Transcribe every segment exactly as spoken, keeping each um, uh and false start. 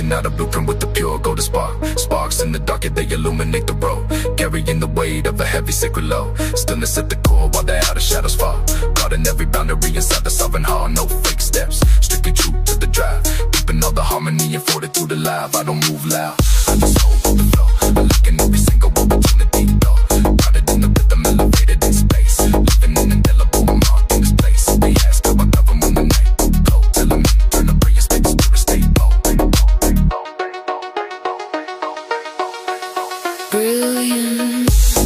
Etching out a blueprint with the pure golden spark. Sparks in the dark, yeah, they illuminate the road, carrying the weight of a heavy sacred load. Stillness at the core while the outer shadows fall, caught in every boundary inside the sovereign hall. No fake steps, strictly true to the drive, keeping all the harmony and fortitude alive. I don't move loud, I just hold the flow. I look in every single opportunity, though, grounded in the rhythm, elevated in space, living an indelible mark in this place. They ask how I govern when the night cold, tell them turn the brilliant state to spirit state low. Brilliant.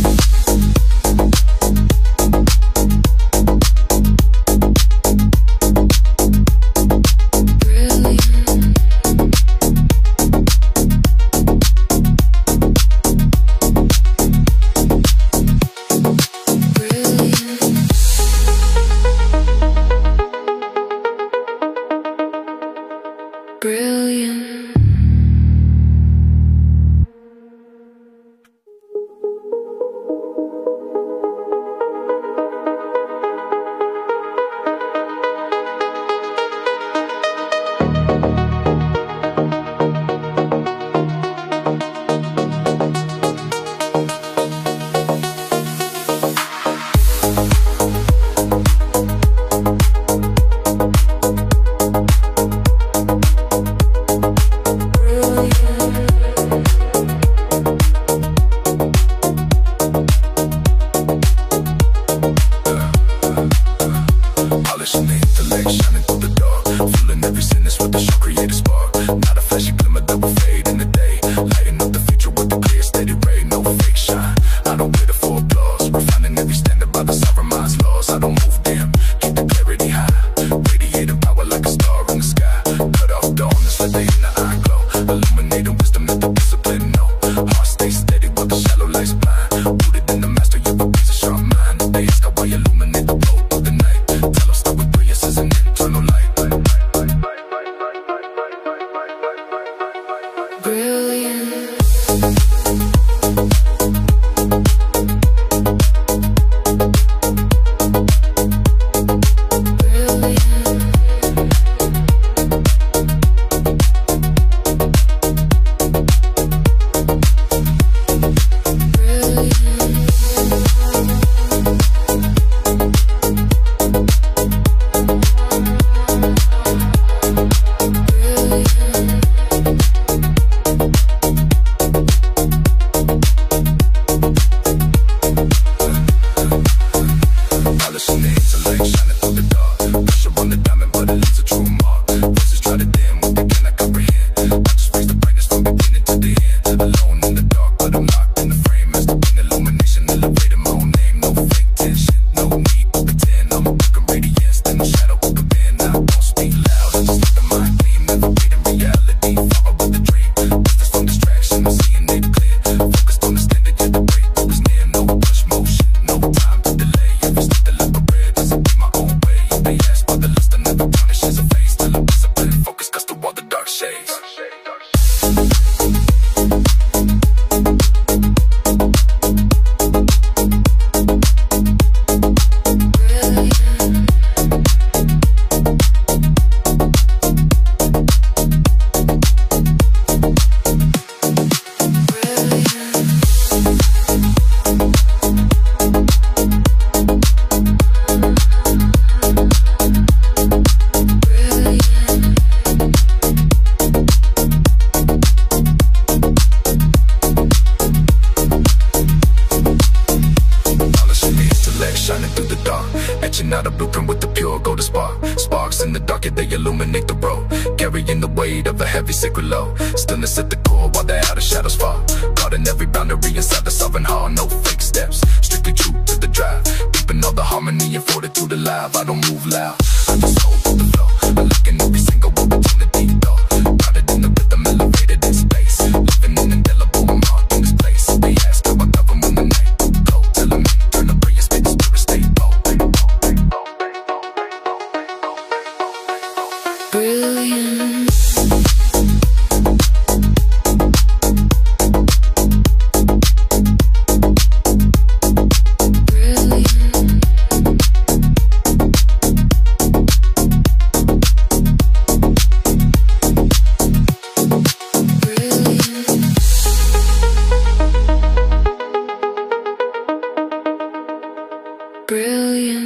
Brilliant. Polishing the intellect, shining through the dark, filling every sentence with the show, create a spark. Not a flashy glimmer that will fade in the day, lighting up the future with a clear, steady ray. No fake shine, I don't glitter for applause, refining every standard by the sovereign mind's laws. I don't move dim, keep the clarity high, radiating power like a star in the sky. Cut off darkness, let the inner eye glow, illuminating wisdom that the discipline know. Heart stay steady while the shallow lights blind, rooted in the master, you a razor sharp mind. They ask how I illuminate the road through the night, tell us start with brilliance as an internal light. Brilliant. Polishing the intellect, shining through the dark, pressure on the diamond, but it leaves a true mark. Voices try to dim what they cannot comprehend, I just raise the brightness from beginning to the end. Alone in the dark, but I'm locked in the frame, as the wind illumination, elevating my own name. No fake tension, no need to pretend, I'm a broken radiance, then the shadow will come in. I don't speak loud, I just let the mind gleam, never wait in reality, follow with the dream. Distance from distraction, I'm seeing it clear, focused on the standard, yet the breakthrough is near. No rush motion, no time to delay, every step that left a red, doesn't be my own way. They ask for the list, I never tarnishes a face, till I'm disciplined, focus cuts through all the dark shades. Shining through the dark, etching out a blueprint with the pure golden spark. Sparks in the dark, yeah, they illuminate the road, carrying the weight of a heavy sacred load. Stillness at the core while the outer shadows fall, caught in every boundary inside the sovereign hall. No fake steps, strictly true to the drive, keeping all the harmony and fortitude alive. I don't move loud, I just hold the flow. I look in every single opportunity, though, grounded in the rhythm, elevated in space, living an indelible mark in this place. They ask how I govern when the night cold, tell them turn the brilliant state to spirit state low. Brilliant. Brilliant. brilliant.